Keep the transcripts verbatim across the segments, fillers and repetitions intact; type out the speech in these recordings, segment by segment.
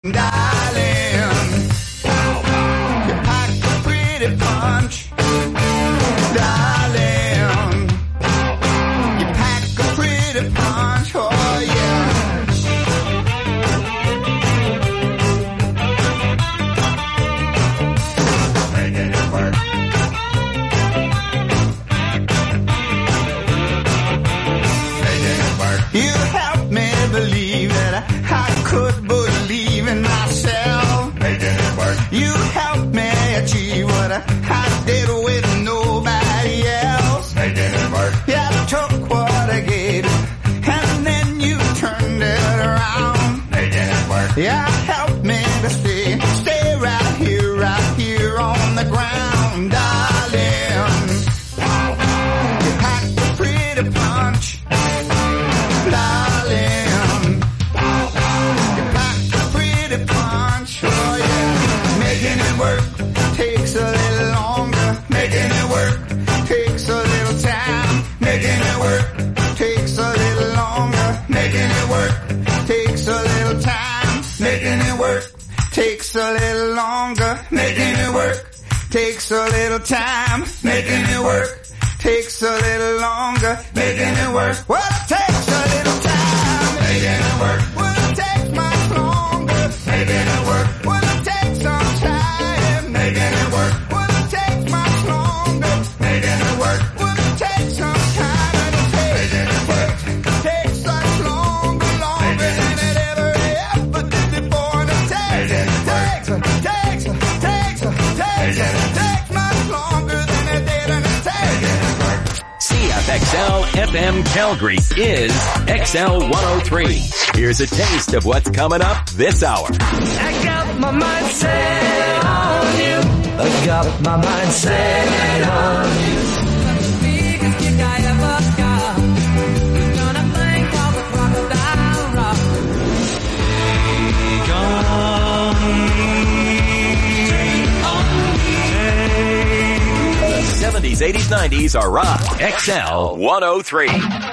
Darling, you pack a pretty punch. Darling, you pack a pretty punch. Oh yeah. Making it work. Making it work. You helped me believe that I, I could believe in myself. Making it work. You helped me achieve what I, I did with nobody else. Making it work. Yeah, I took what I gave and then you turned it around. Making it work. Yeah, help me to stay, stay right here, right here on the ground, darling. You packed a pretty punch, darling. Making it work takes a little longer. Making it work takes a little time. Making it work takes a little longer. Making it work takes a little time. Making it work takes a little longer. Making it work takes a little time. Making it work takes a little longer. Making it work. Well, it takes a little time. Making it work. Well, it takes much longer. Making it work. Well, it takes some time. Making it work. Well, it takes much longer. Making it work. Well, it takes some time. And it takes, making it work. It takes much longer, longer than it ever, ever did before. And it takes, it takes, it takes, it takes, it takes, it takes much longer than it did. And it takes. C F X L F M Calgary is X L one oh three. Here's a taste of what's coming up this hour. I got my mind set on you. I got my mind set on you. The biggest kick I ever got. We're gonna play called the Crocodile Rock. Take on me. The seventies, eighties, nineties are rock. X L one oh three.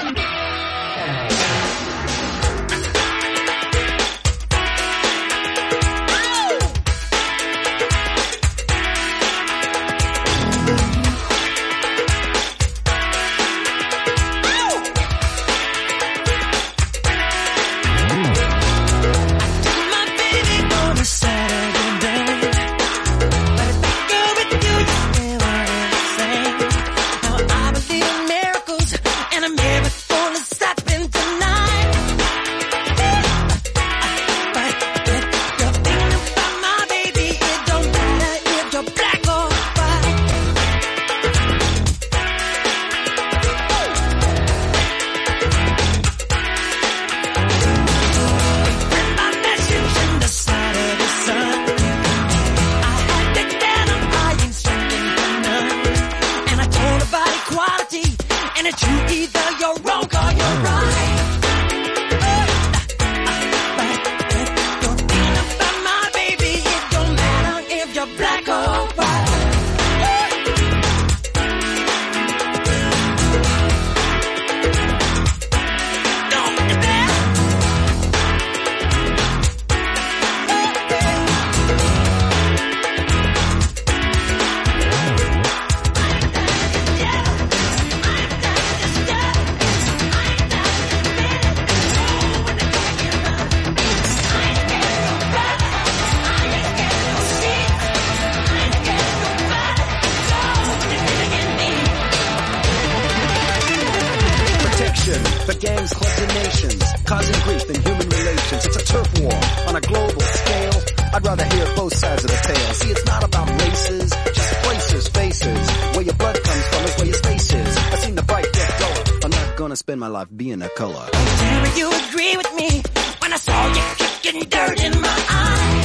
Spend my life being a color. Did you agree with me when I saw you kicking dirt in my eye?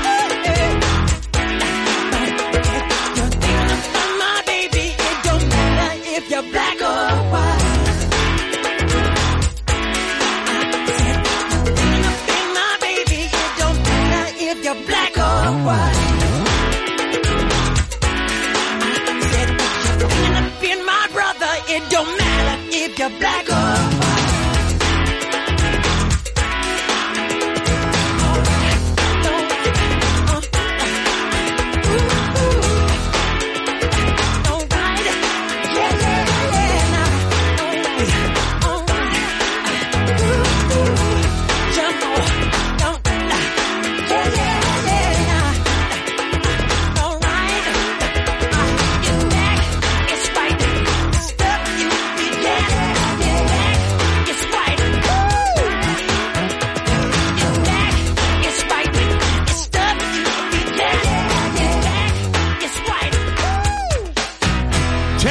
You're thinking about my baby. It don't matter if you're black or white. I said, you're thinking about my baby. It don't matter if you're black or white. I said, you're thinking about my brother. It don't matter if you're black or white.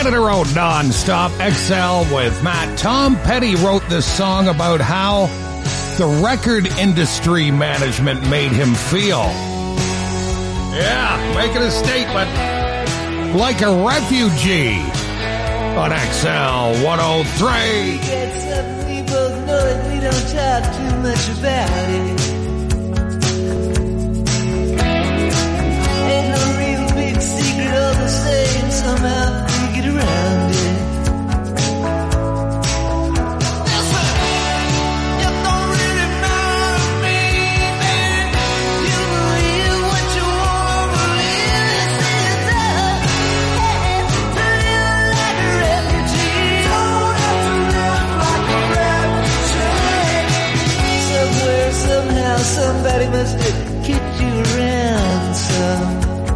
Canada Road non-stop. X L with Matt. Tom Petty wrote this song about how the record industry management made him feel. Yeah, making a statement. Like a refugee on X L one oh three. Get something we both know and we don't talk too much about it. Ain't no real big secret, all the same, somehow we get around it. Listen, you don't really matter to me, baby. You believe what you want to believe. This is a hey, to live like a refugee. Don't have to live like a refugee. Somewhere, somehow, somebody must have kicked you around some.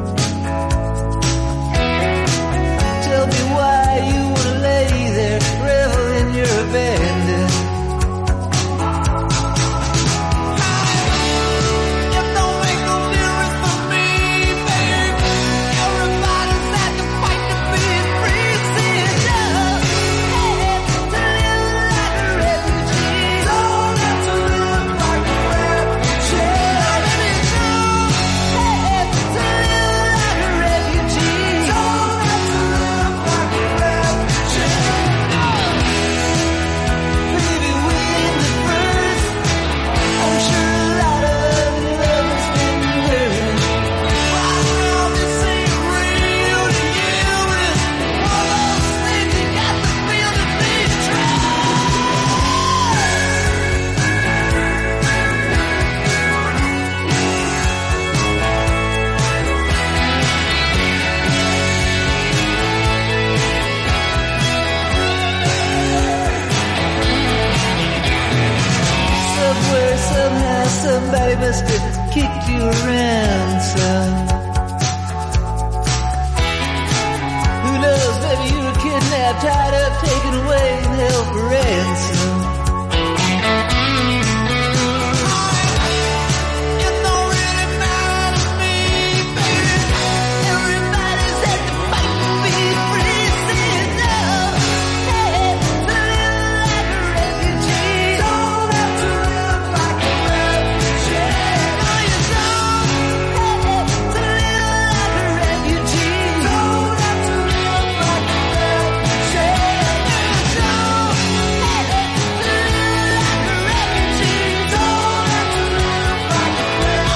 Tell me why you wanna lay there, revel in your abandon. It don't make no difference for me, baby. Everybody's had to fight to be free. See it does. Hey, to live like a refugee. Don't have to live like a refugee. Let me know. Hey, to live like a refugee. Don't have to live like a refugee. Baby, within the first, I'm sure a lot of other love has been hurt. But I know this ain't real to you. It's one of those things you got to feel to be true. Somewhere, somehow, somebody must have kicked you around some. Who knows, maybe you were kidnapped, tied up, taken away, and held for ransom. It don't really matter to me, baby. Everybody's had to fight to be free. See it now. Hey, to live like a refugee. Don't have to live like a refugee. No, you don't. Hey, to live like a refugee. Don't have to live like a refugee. No, you don't. Hey, to live like a refugee. Don't have to live like a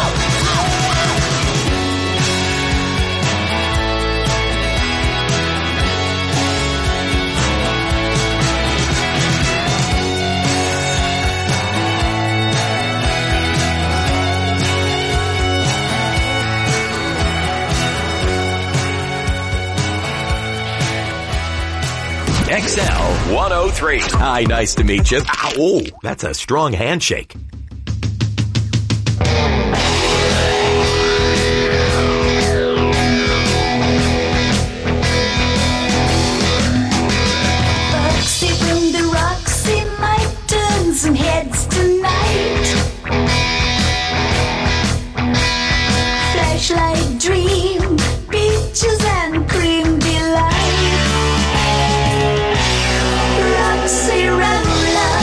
X L one oh three. Hi, nice to meet you. Oh, that's a strong handshake. Roxy from the Roxy might turn some heads tonight. Flashlight dream, peaches and cream delight. Roxy Roller,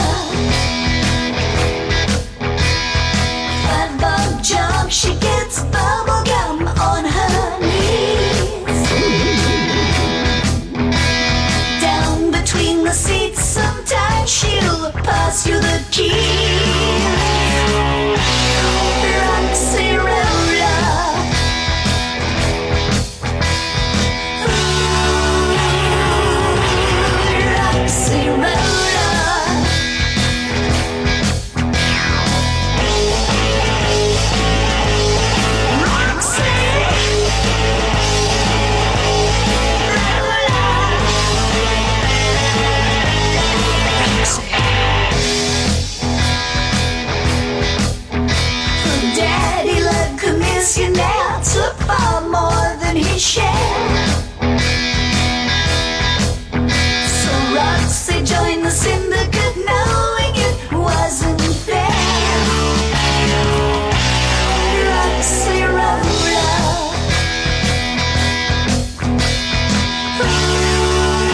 five bob job, she gets bubble gum on her knees. Down between the seats, sometimes she'll pass you the keys. Roxy Roller, ooh, Roxy Roller. Daddy loved commission now, took far more than his share. So Roxy joined the syndicate, knowing it wasn't fair. Roxy Roller, ooh,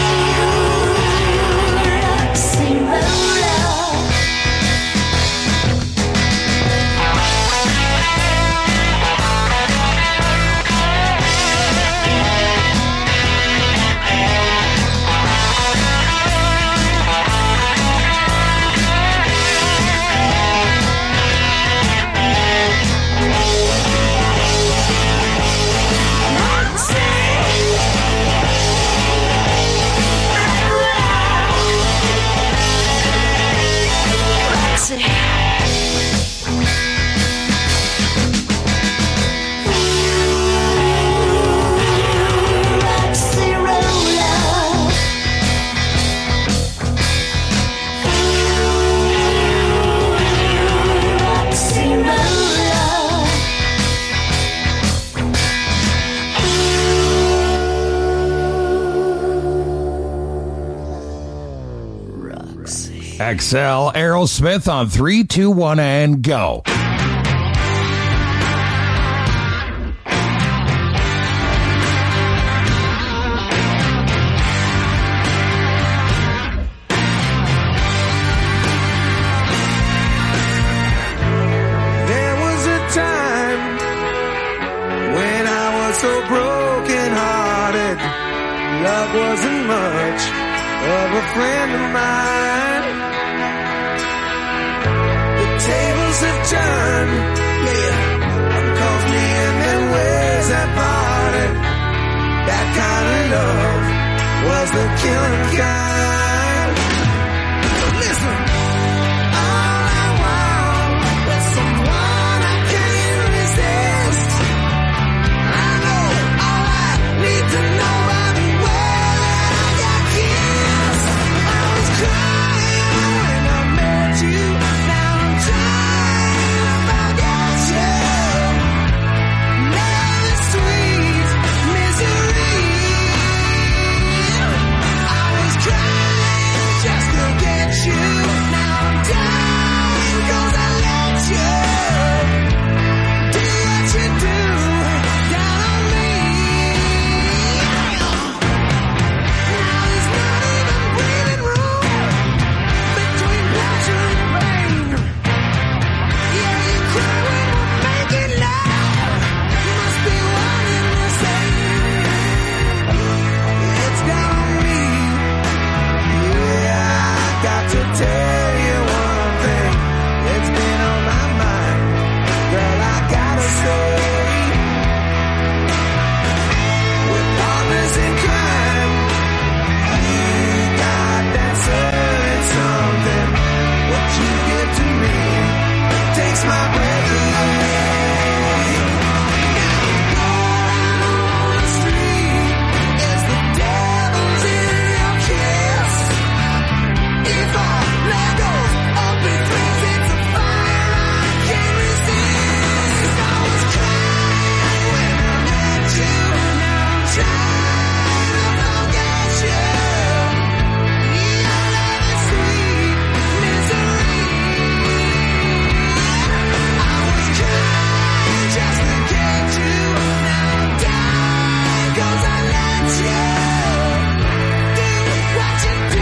X L, Aerosmith on three, two, one, and go. There was a time when I was so broken hearted. Love wasn't much of a friend of mine. The tables have turned, yeah. Cause me and their ways have parted. That kind of love was the killing kind. So listen, all I want is someone I can't resist. I know all I need to know about the way that I got kissed. I was crying when I met you. Now I'm trying to forget you. Love is sweet misery. I was crying just to get you. Now I'm dying 'cause I let you do what you do down on me. Now there's not even breathing room between pleasure and pain. Yeah, you cry when we're making love. You must be one and the same. It's down on me. Yeah, I got to tell you one thing. It's been on my mind. Girl, I gotta say, we're partners in crime. You got that certain something. What you give to me takes my breath away. Now on the street is the devil's in your kiss. If I let go of his lips, it's a fire I can't resist. I was crying when I met you. Now I'm trying to forget you. Your love is sweet misery. I was crying just to get you. Now I'm dying 'cause I let you do what you do.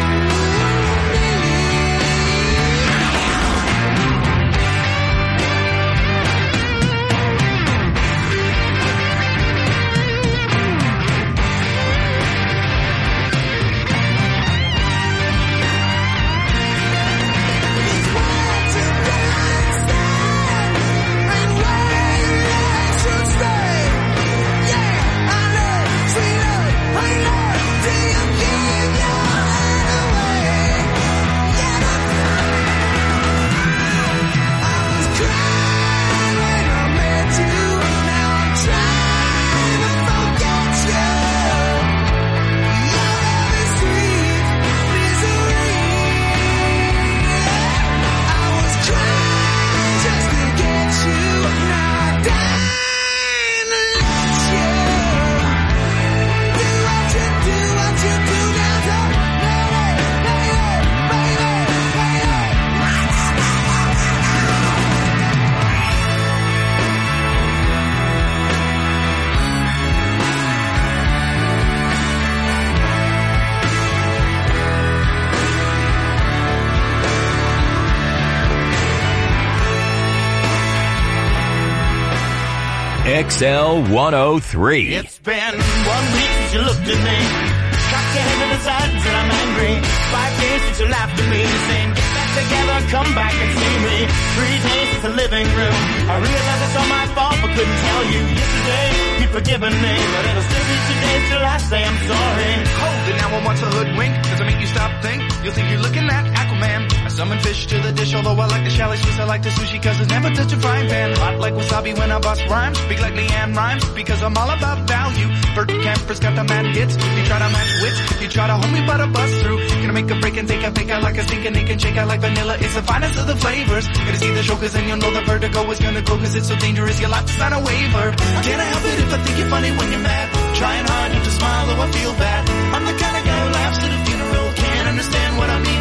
X L one oh three. It's been one week since you looked at me. Cocked your head to the side and said I'm angry. Five days since you laughed at me, saying get back together, come back and see me. Three days since the living room. I realized it's all my fault, but couldn't tell you. Yesterday you'd forgiven me, but it'll still be today till I say I'm sorry. Hold it, now I want to hoodwink. Does it make you stop think? You'll think you're looking at Aquaman. I summon fish to the dish, although I like the chalet Swiss, I like the sushi, cause it's never touch a frying pan. Hot like wasabi when I bust rhymes. Speak like Leanne rhymes, because I'm all about value. Bert Camper's got the mad hits. You try to match wits, you try to hold me but I bust through. Gonna make a break and take a fake, I like a stinking naked shake, I like vanilla, it's the finest of the flavors. Gonna see the show cause then you'll know the vertigo is gonna go, cause it's so dangerous, you'll have to sign a waiver. Can't I help it if I think you're funny when you're mad? Trying hard not to smile though I feel bad. I'm the kind of guy who laughs at a funeral, can't understand what I mean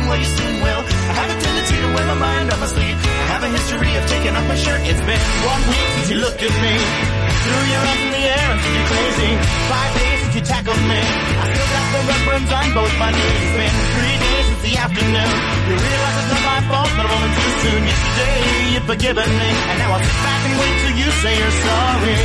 well you soon will. I have a tendency to wear my mind on my sleeve. I have a history of taking off my shirt. It's been one week since you looked at me. Threw your arms in the air and said you're crazy. Five days since you tackled me. I still got the red burns on both my knees. It's been three days since the afternoon. You realize it's not my fault, but I'm only too soon. Yesterday you'd forgiven me, and now I'll sit back and wait till you say you're sorry.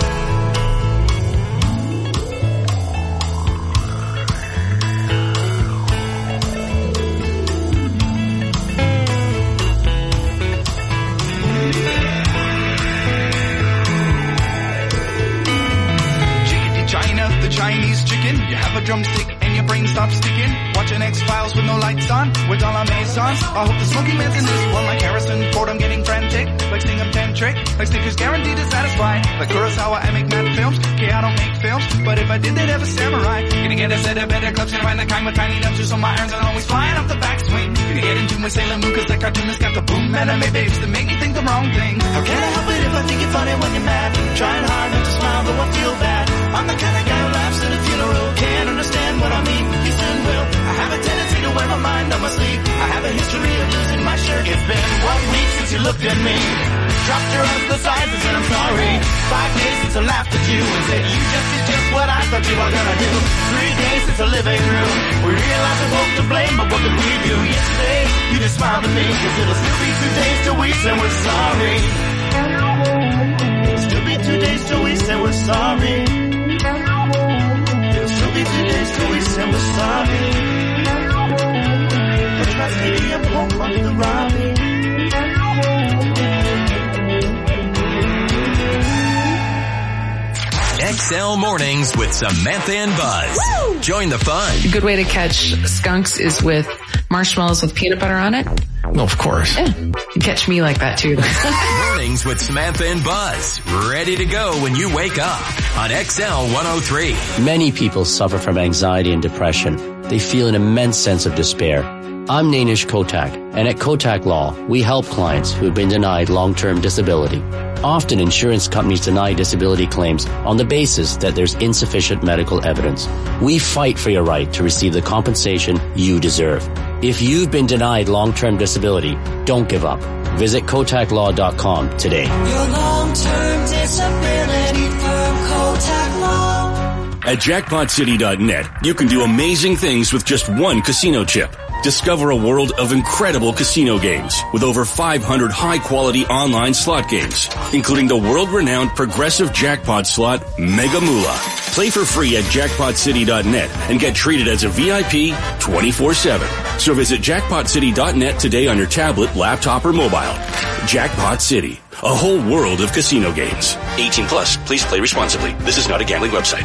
Chinese chicken, you have a drumstick and your brain stops sticking. Watching X-Files with no lights on, with all our maisons. I hope the smoking man's in this one like Harrison Ford. I'm getting frantic, like Stingham Tantric, like Snickers guaranteed to satisfy. Like Kurosawa, I make mad films. Okay, I don't make films, but if I did, they'd have a samurai. Gonna get a set of better clubs and find the kind with tiny dumpsters, so my irons are always flying off the backswing. Gonna get into my Sailor Moon, cause that cartoonist got the boom anime babes that make me think the wrong thing. How can I help it if I think you're funny when you're mad? Trying hard not to smile, though I feel bad. I'm the kind of guy who laughs at a funeral. Can't understand what I mean, you soon will. I have a tendency to wear my mind on my sleeve. I have a history of losing my shirt. It's been one week since you looked at me. Dropped your arms to the sides and said I'm sorry. Five days since I laughed at you and said you just did just what I thought you were gonna do. Three days since the living room. We realized we're both to blame, but what did we do? Yesterday, you just smiled at me, cause it'll still be two days till we say we're sorry. It'll still be two days till we say we're sorry. It'll still be two days till we say we're sorry. But trust me, I won't want the Robbie. X L Mornings with Samantha and Buzz. Woo! Join the fun. A good way to catch skunks is with marshmallows with peanut butter on it. No, of course. Yeah. You catch me like that too. Mornings with Samantha and Buzz. Ready to go when you wake up on X L one oh three. Many people suffer from anxiety and depression. They feel an immense sense of despair. I'm Nainish Kotak, and at Kotak Law, we help clients who have been denied long-term disability. Often insurance companies deny disability claims on the basis that there's insufficient medical evidence. We fight for your right to receive the compensation you deserve. If you've been denied long-term disability, don't give up. Visit kotak law dot com today. Your long-term disability firm, Kotak Law. At jackpot city dot net, you can do amazing things with just one casino chip. Discover a world of incredible casino games with over five hundred high-quality online slot games, including the world-renowned progressive jackpot slot Mega Moolah. Play for free at jackpot city dot net and get treated as a V I P twenty-four seven. So visit jackpot city dot net today on your tablet, laptop, or mobile. Jackpot City, a whole world of casino games. eighteen plus, please play responsibly. This is not a gambling website.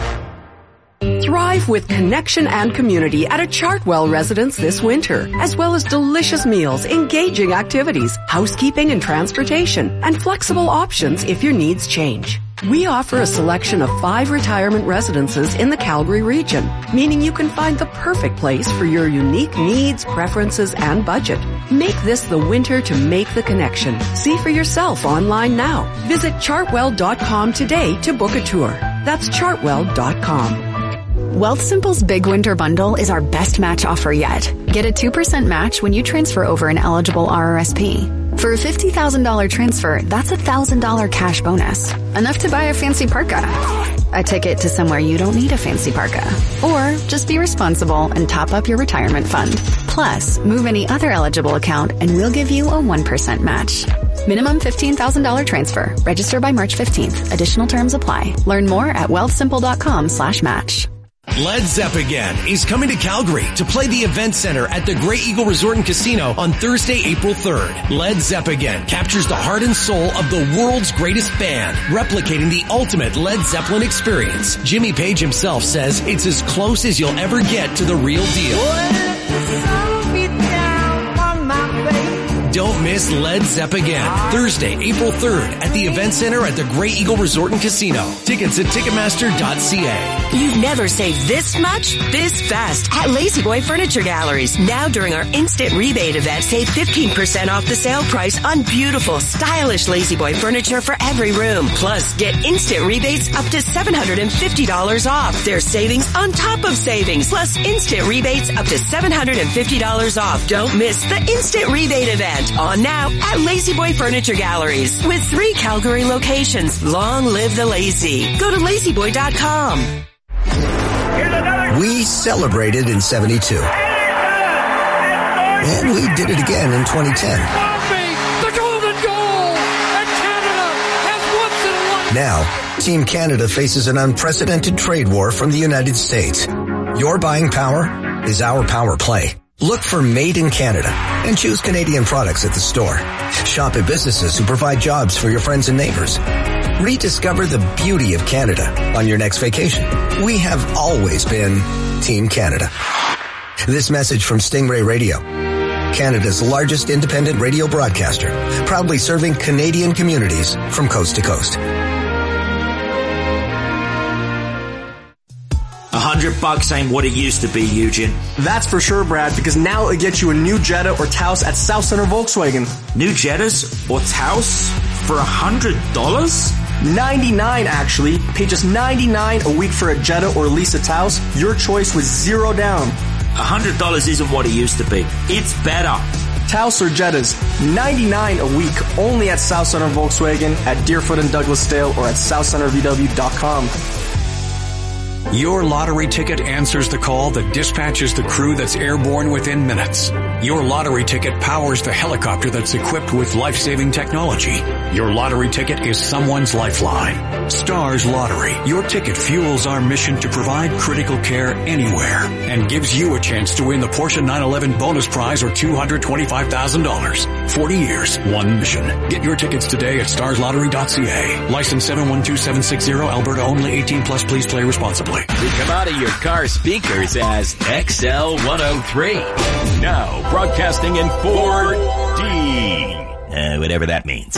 Thrive with connection and community at a Chartwell residence this winter, as well as delicious meals, engaging activities, housekeeping and transportation, and flexible options if your needs change. We offer a selection of five retirement residences in the Calgary region, meaning you can find the perfect place for your unique needs, preferences, and budget. Make this the winter to make the connection. See for yourself online now. Visit chartwell dot com today to book a tour. That's chartwell dot com. Wealthsimple's Big Winter Bundle is our best match offer yet. Get a two percent match when you transfer over an eligible R R S P. For a fifty thousand dollars transfer, that's a one thousand dollars cash bonus. Enough to buy a fancy parka. A ticket to somewhere you don't need a fancy parka. Or just be responsible and top up your retirement fund. Plus, move any other eligible account and we'll give you a one percent match. Minimum fifteen thousand dollars transfer. Register by March fifteenth. Additional terms apply. Learn more at wealthsimple dot com slash match. Led Zepp again is coming to Calgary to play the event center at the Grey Eagle Resort and Casino on Thursday, April third. Led Zepp again captures the heart and soul of the world's greatest band, replicating the ultimate Led Zeppelin experience. Jimmy Page himself says it's as close as you'll ever get to the real deal. Don't miss Led Zepp again, Thursday, April third at the Event Center at the Great Eagle Resort and Casino. Tickets at Ticketmaster dot c a. You've never saved this much, this fast at Lazy Boy Furniture Galleries. Now during our instant rebate event, save fifteen percent off the sale price on beautiful, stylish Lazy Boy furniture for every room. Plus, get instant rebates up to seven hundred fifty dollars off. There's savings on top of savings, plus instant rebates up to seven hundred fifty dollars off. Don't miss the instant rebate event on now at Lazy Boy Furniture Galleries with three Calgary locations. Long live the lazy. Go to lazy boy dot com. We celebrated in seventy-two. And we did it again in twenty ten. The golden goal! And Canada has once and won. Now, Team Canada faces an unprecedented trade war from the United States. Your buying power is our power play. Look for Made in Canada and choose Canadian products at the store. Shop at businesses who provide jobs for your friends and neighbors. Rediscover the beauty of Canada on your next vacation. We have always been Team Canada. This message from Stingray Radio, Canada's largest independent radio broadcaster, proudly serving Canadian communities from coast to coast. A hundred bucks ain't what it used to be, Eugene. That's for sure, Brad, because now it gets you a new Jetta or Taos at South Center Volkswagen. New Jettas or Taos for a hundred dollars? ninety-nine actually. Pay just ninety-nine a week for a Jetta or Lisa Taos. Your choice with zero down. A hundred dollars isn't what it used to be. It's better. Taos or Jettas, ninety-nine a week, only at South Center Volkswagen, at Deerfoot and Douglasdale, or at south center v w dot com. Your lottery ticket answers the call that dispatches the crew that's airborne within minutes. Your lottery ticket powers the helicopter that's equipped with life-saving technology. Your lottery ticket is someone's lifeline. Stars Lottery. Your ticket fuels our mission to provide critical care anywhere and gives you a chance to win the Porsche nine eleven bonus prize or two hundred twenty-five thousand dollars. forty years, one mission. Get your tickets today at stars lottery dot c a. License seven one two seven six zero, Alberta only, eighteen plus. Please play responsibly. We come out of your car speakers as X L one oh three. Now, broadcasting in four D. Uh, whatever that means.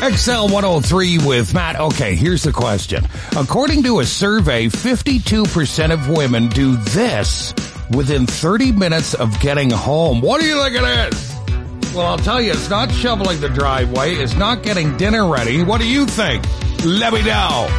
X L one oh three with Matt. Okay, here's the question. According to a survey, fifty-two percent of women do this within thirty minutes of getting home. What do you think it is? Well, I'll tell you, it's not shoveling the driveway. It's not getting dinner ready. What do you think? Let me know.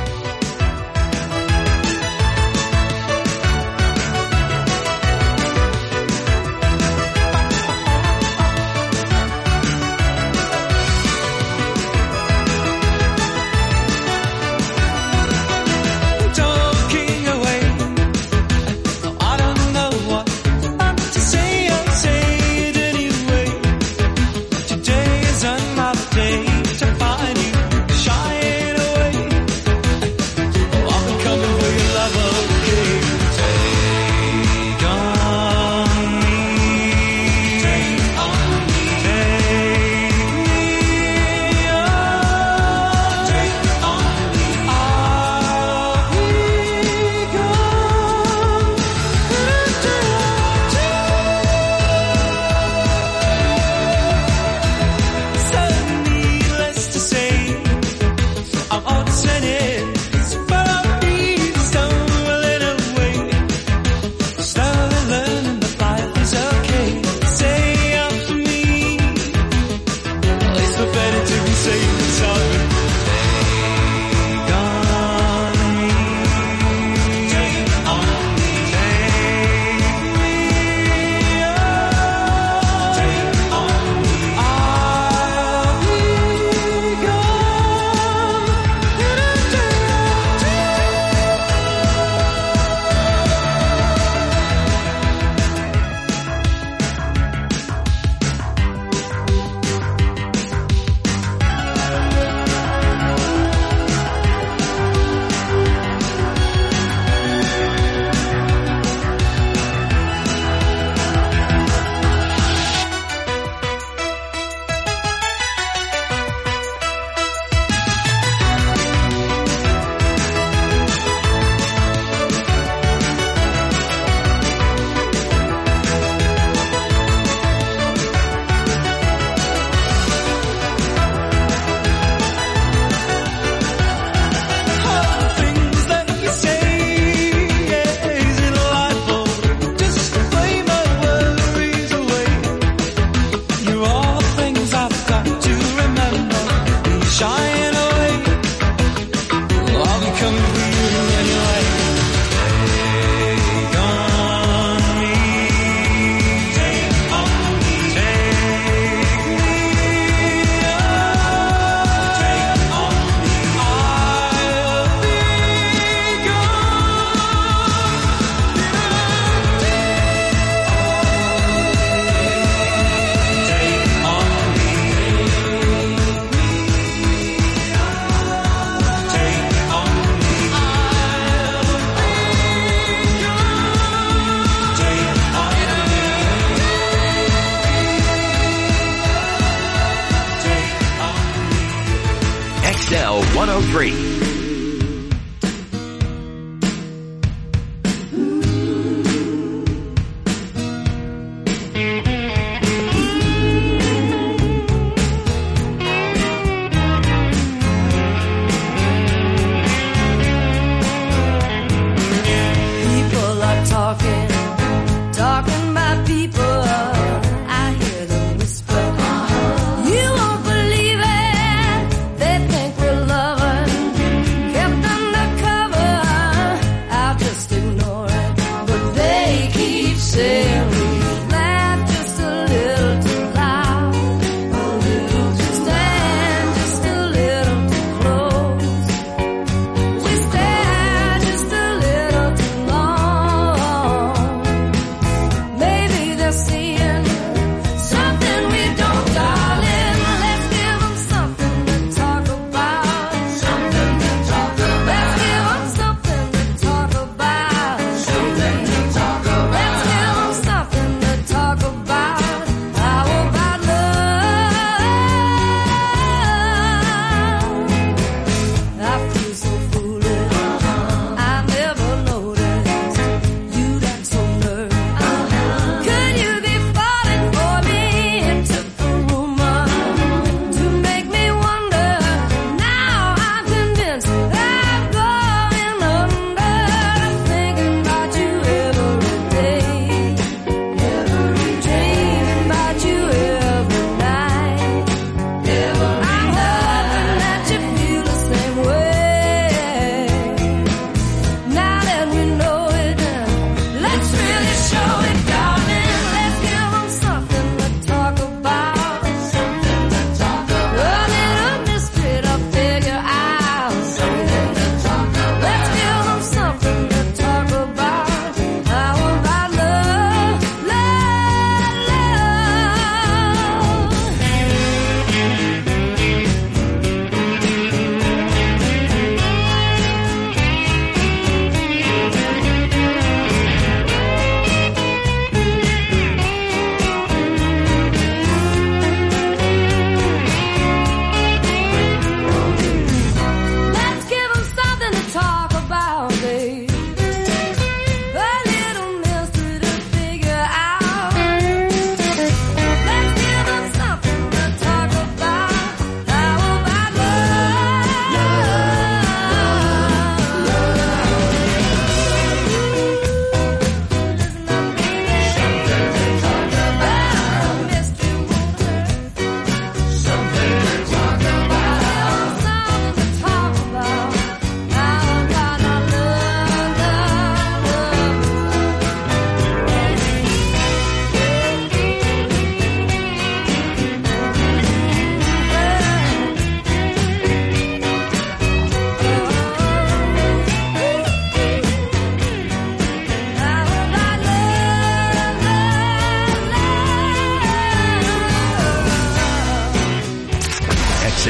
X L one oh three. People are talking, talking about people. I hear them whisper. You won't believe it. They think we're loving.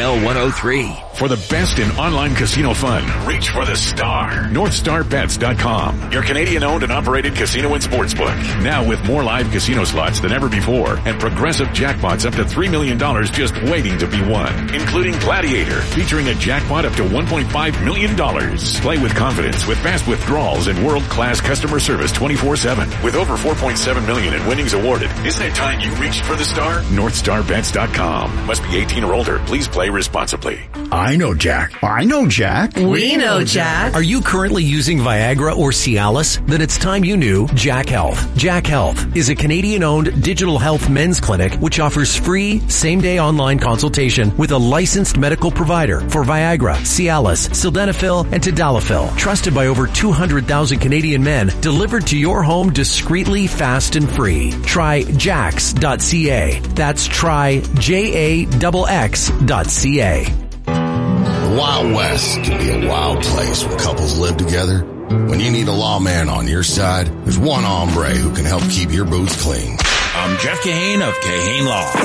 L one oh three. For the best in online casino fun, reach for the star. North Star Bets dot com, your Canadian-owned and operated casino and sportsbook. Now with more live casino slots than ever before and progressive jackpots up to three million dollars just waiting to be won, including Gladiator, featuring a jackpot up to one point five million dollars. Play with confidence with fast withdrawals and world-class customer service twenty-four seven. With over four point seven million dollars in winnings awarded, isn't it time you reached for the star? North Star Bets dot com. Must be eighteen or older. Please play responsibly. I know Jack. I know Jack. We know Jack. Are you currently using Viagra or Cialis? Then it's time you knew Jack Health. Jack Health is a Canadian-owned digital health men's clinic which offers free same-day online consultation with a licensed medical provider for Viagra, Cialis, Sildenafil, and Tadalafil. Trusted by over two hundred thousand Canadian men, delivered to your home discreetly, fast, and free. Try jax dot c a. That's try J A X X dot C A. The Wild West can be a wild place when couples live together. When you need a lawman on your side, there's one hombre who can help keep your boots clean. I'm Jeff Kahane of Kahane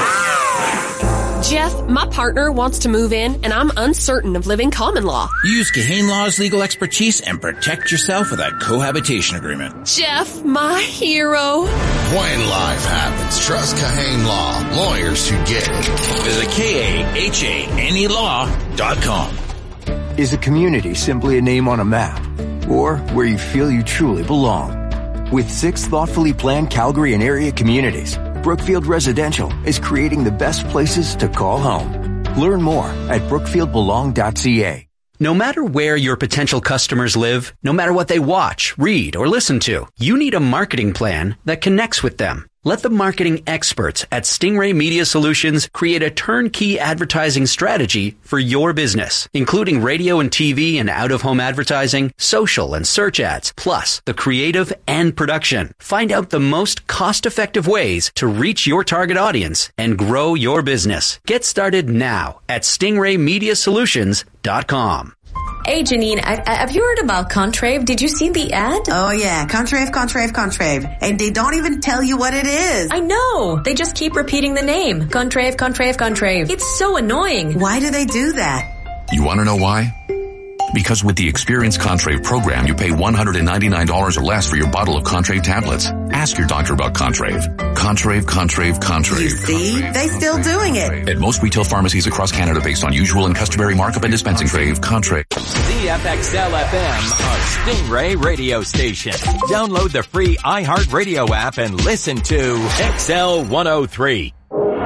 Law. Jeff, my partner wants to move in, and I'm uncertain of living common law. Use Kahane Law's legal expertise and protect yourself with a cohabitation agreement. Jeff, my hero. When life happens, trust Kahane Law. Lawyers who get it. Visit K A H A N E law dot com. Is a community simply a name on a map? Or where you feel you truly belong? With six thoughtfully planned Calgary and area communities, Brookfield Residential is creating the best places to call home. Learn more at brookfield belong dot c a. No matter where your potential customers live, no matter what they watch, read, or listen to, you need a marketing plan that connects with them. Let the marketing experts at Stingray Media Solutions create a turnkey advertising strategy for your business, including radio and T V and out-of-home advertising, social and search ads, plus the creative and production. Find out the most cost-effective ways to reach your target audience and grow your business. Get started now at stingray media solutions dot com. Hey, Janine, I, I, have you heard about Contrave? Did you see the ad? Oh, yeah. Contrave, Contrave, Contrave. And they don't even tell you what it is. I know. They just keep repeating the name. Contrave, Contrave, Contrave. It's so annoying. Why do they do that? You want to know why? Because with the Experience Contrave program, you pay one hundred ninety-nine dollars or less for your bottle of Contrave tablets. Ask your doctor about Contrave. Contrave, Contrave, Contrave. You see? Contrave, they still doing it. At most retail pharmacies across Canada based on usual and customary markup and dispensing Contrave, Contrave. Z F X L F M, a Stingray radio station. Download the free iHeartRadio app and listen to X L one oh three.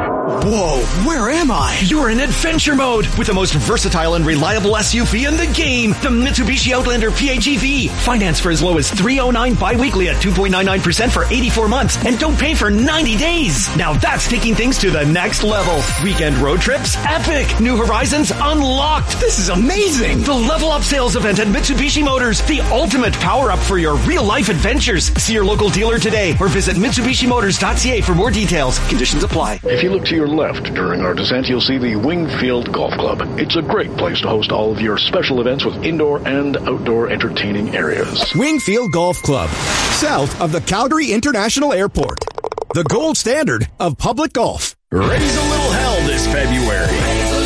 Whoa, where am I? You're in adventure mode with the most versatile and reliable S U V in the game, the Mitsubishi Outlander P H E V. Finance for as low as three oh nine bi-weekly at two point nine nine percent for eighty-four months and don't pay for ninety days. Now that's taking things to the next level. Weekend road trips? Epic. New horizons unlocked. This is amazing. The Level Up sales event at Mitsubishi Motors, the ultimate power up for your real life adventures. See your local dealer today or visit mitsubishi motors dot c a for more details. Conditions apply. If you look to your left during our descent, you'll see the Wingfield Golf Club. It's a great place to host all of your special events with indoor and outdoor entertaining areas. Wingfield Golf Club, south of the Calgary International Airport. The gold standard of public golf. Raise a little hell this February.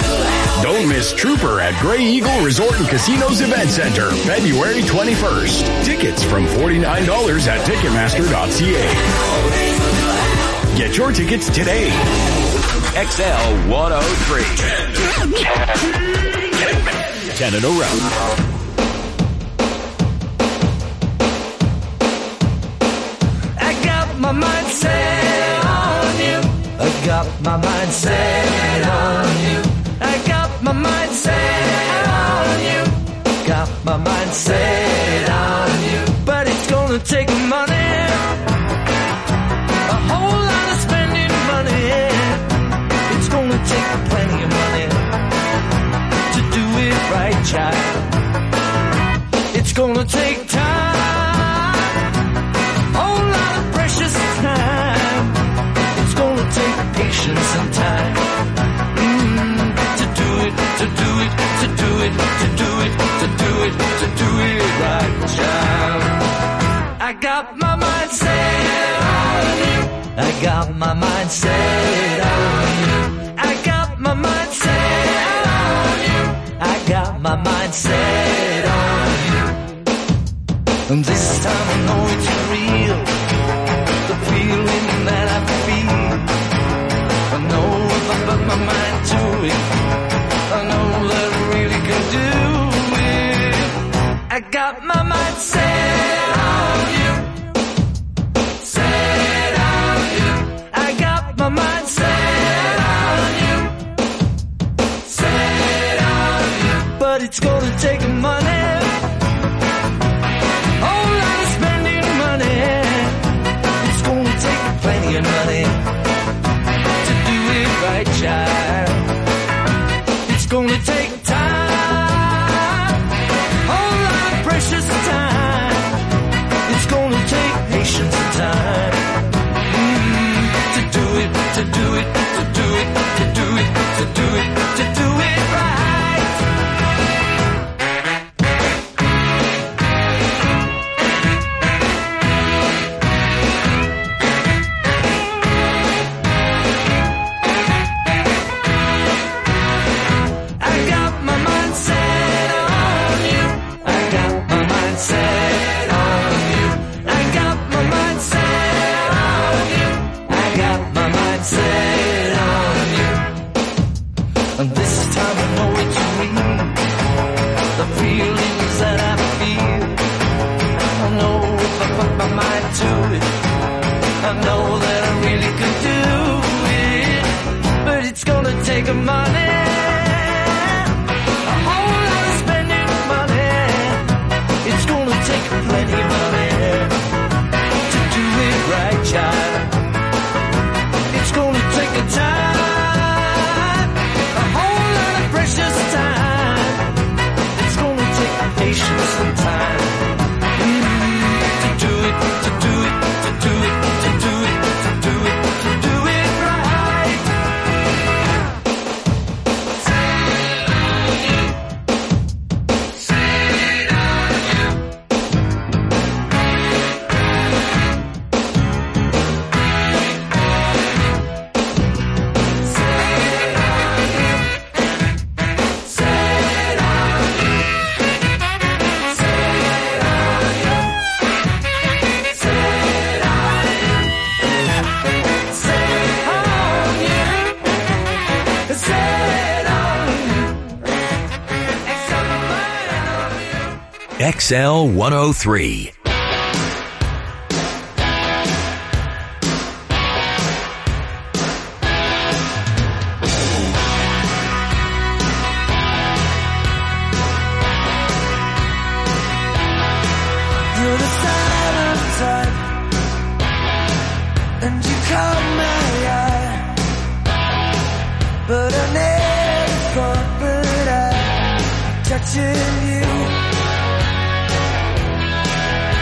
Don't miss Trooper at Grey Eagle Resort and Casinos Event Center, February twenty-first. Tickets from forty-nine dollars at ticketmaster dot c a. Get your tickets today. X L one oh three. Ten in a row. I got my mind set on you. I got my mind set on you. I got my mind set on you. Got my mind set on you. But it's gonna take money. A whole lot of spending money. It's gonna take plenty of money to do it right, child. It's gonna take time. Whole lot of precious time. It's gonna take patience and time. Mm, to do it, to do it, to do it, to do it, to do it, to do it right, child. I got my mind set on you. I got my mind set on you. I got my mind set my mind set on you. And this time I know it's real, the feeling that I feel. I know if I put my mind to it, I know that I really can do it. I got my mind set on you, set on you. I got my mind set on you, set on you. But it's gonna take money. Plenty of money to do it right, child. It's gonna take time, whole lot of precious time. It's gonna take patience and time mm, to do it, to do it, to do it, to do it, to do it, to do it right. Take a money, a whole lot of spending money. It's gonna take plenty of money to do it right, child. It's gonna take a time, a whole lot of precious time. It's gonna take patience and time mm, to do it, to do it, to do it, to do it, to do it, to do it right. X L one oh three. You're the silent type, and you caught my eye, but I never thought that I'd touching you.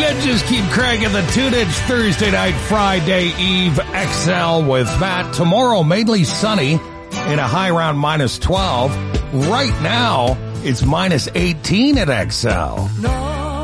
And just keep cranking the two-inch Thursday night, Friday Eve X L with Matt. Tomorrow, mainly sunny in a high around minus twelve. Right now, it's minus eighteen at X L. No.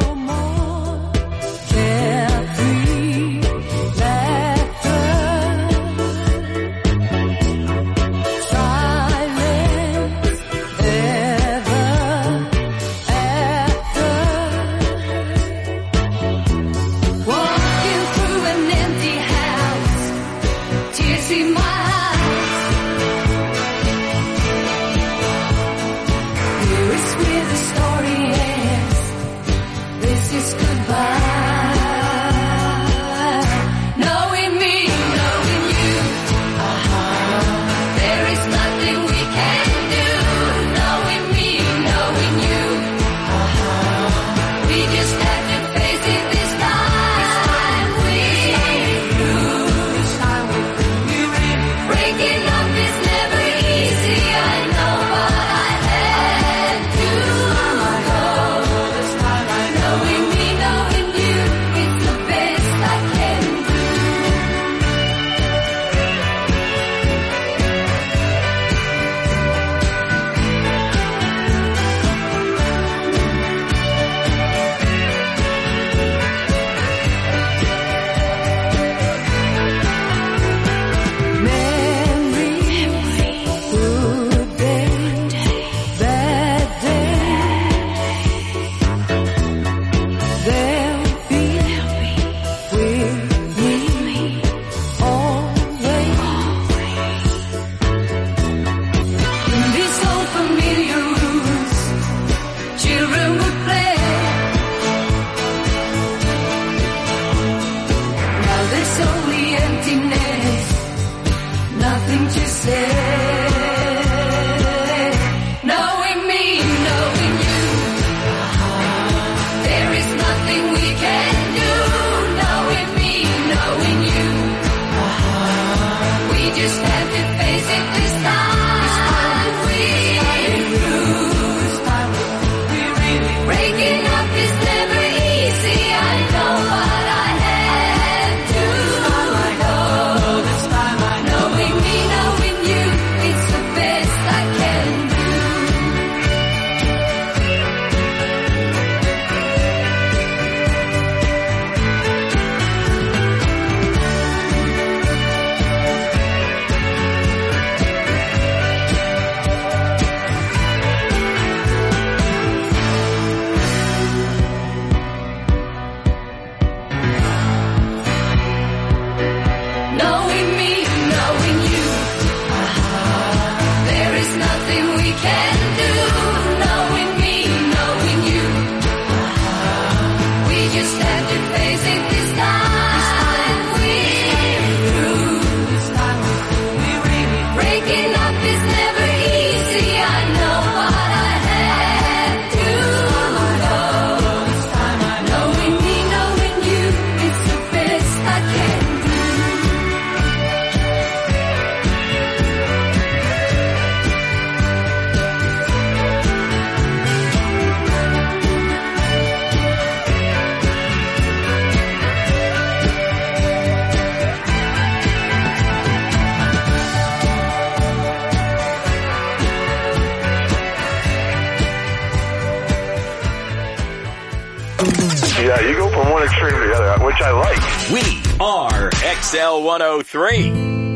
Yeah, you go from one extreme to the other, which I like. We are X L one oh three.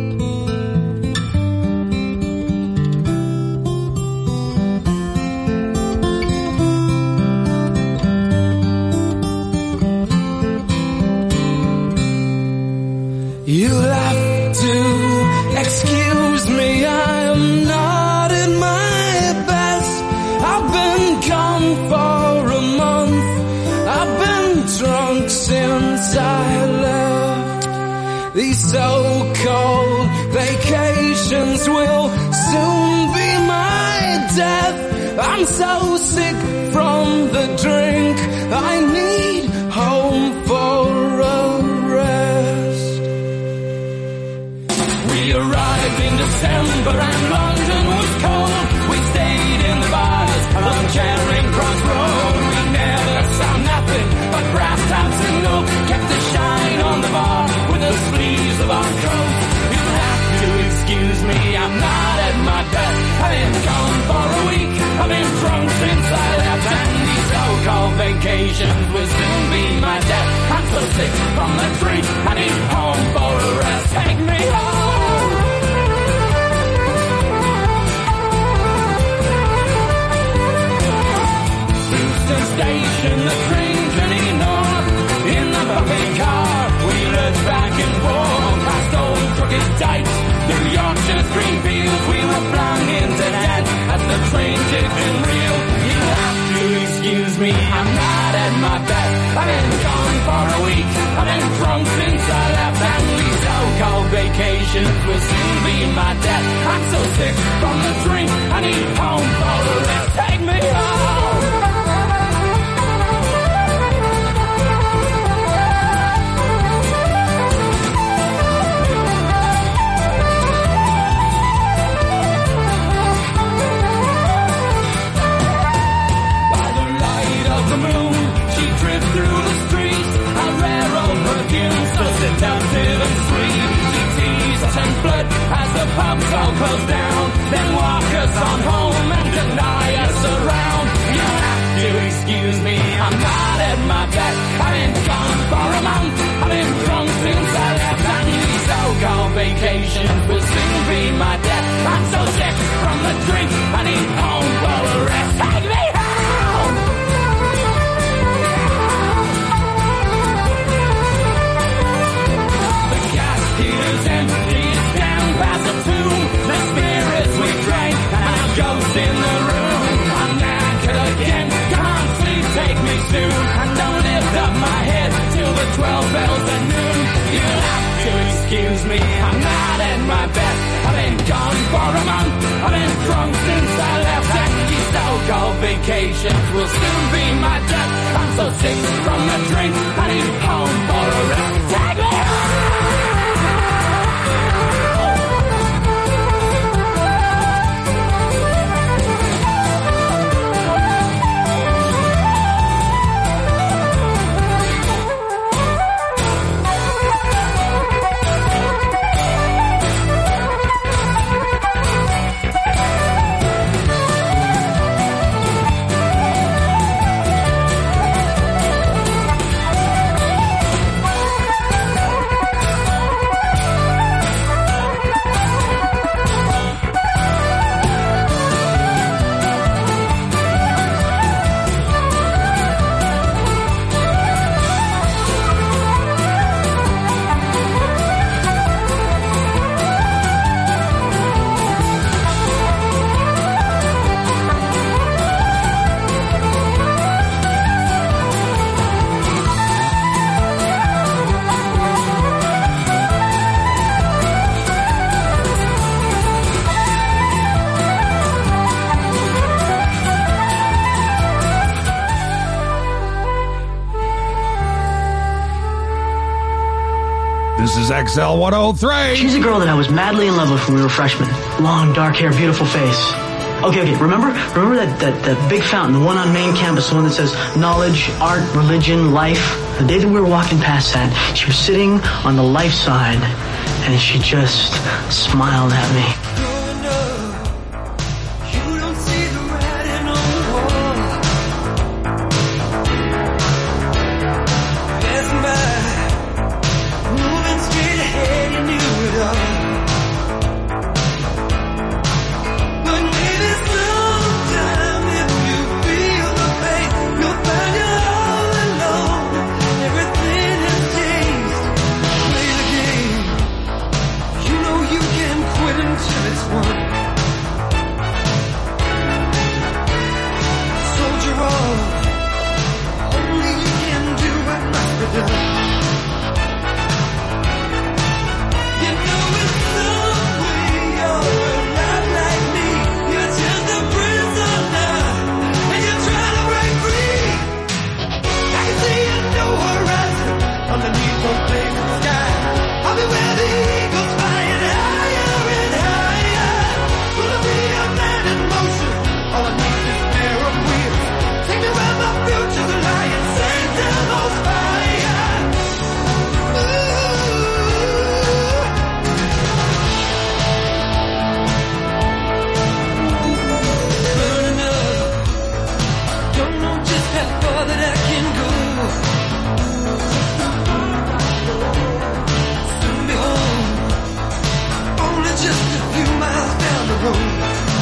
You'll have to excuse me, I'm not at my best. I've been gone for a month. I've been drunk since I left. These so-called vacations will soon be my death. I'm so sick from the drink. I need home for a rest. We arrived in December and London was cold. We stayed in the bars on Charing Cross Road. We never saw nothing but brass tops and vacations will soon be my death. I'm so sick from the drink, I need home for a rest. Take me home. Houston Station, the train journey north. In the buffet car, we lurched back and forth. Past old crooked dikes, through Yorkshire's green fields. We were flung into death as the train tipped and reeled. You have to excuse me, I'm not at my best. I've been gone for a week, I've been drunk since I left. And these so-called vacations will soon be my death. I'm so sick from the drink, I need home for a rest. Take me home. The moon, she drifts through the streets, a rare old perfume, so seductive and sweet. She teased us and blood as the pubs all close down, then walk us on home and deny us around. You have to excuse me, I'm not at my best. I've been gone for a month, I've been drunk since I left, and these so-called vacations will soon be my death. I'm so sick from the drink, I need home for a rest. Take me home! Heater's empty, it's down past the tomb. The spirits we drank, and our ghosts in the room. I'm knackered again, come on sleep, take me soon. And don't lift up my head till the twelve bells at noon. You'll have to excuse me, I'm not at my best. I've been gone for a month, I've been drunk since I left. And these so-called vacations will soon be my death. I'm so sick from the drink, I need home for a rest. Take me home! This is X L one oh three. She's a girl that I was madly in love with when we were freshmen. Long, dark hair, beautiful face. Okay, okay, remember remember that, that, that big fountain, the one on main campus, the one that says knowledge, art, religion, life? The day that we were walking past that, she was sitting on the life side, and she just smiled at me. Don't know just how far that I can go. Soon be home, only just a few miles down the road.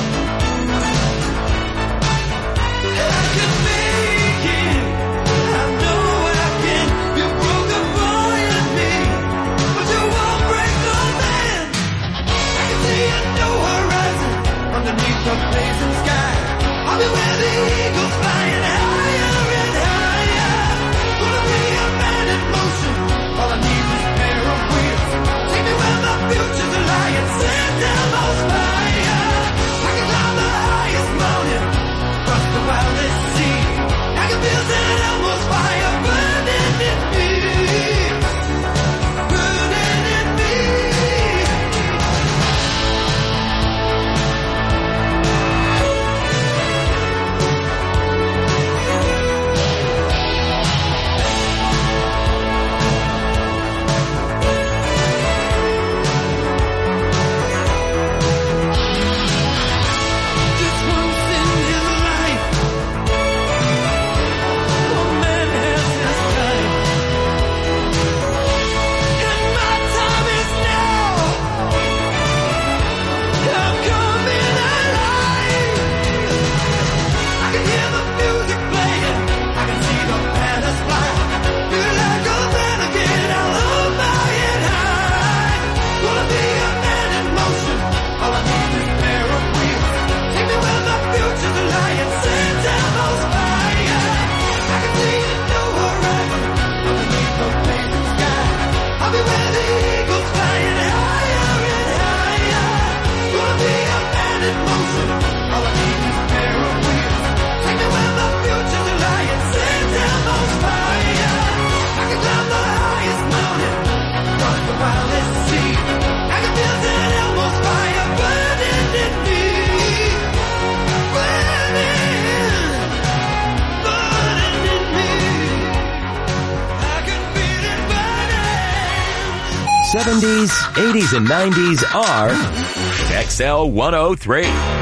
I can make it, I know I can. You broke a boy in me, but you won't break the man. I can see a new horizon underneath the blazing sky. I'll be where the eagles flying higher and higher. Gonna be a man in motion, all I need is a pair of wheels. Take me where my future's lying, send down those fire. I can climb the highest mountain, cross the wildest sea. I can feel that almost fire burning in me, burning in me. Just once in his life, one man has his time, and my time is now. I'm coming alive. I can hear the music playing, I can see the banners fly. Feel like a man again, I love flying high. Gonna be a man in motion, all I need is a pair of wheels. Take me where my future's lying, send down those fire. I can see a new horizon underneath the blazing sky. I'll be where the eagles flying higher and higher. Gonna be a man in motion, all I need is a pair of wheels. Take me where my future's lying, send down those fire. I can climb the highest mountain, cross the wildest sea. I can feel that almost fire burning in me, burning, burning in me. I can feel it burning. seventies, eighties, and nineties are X L one oh three.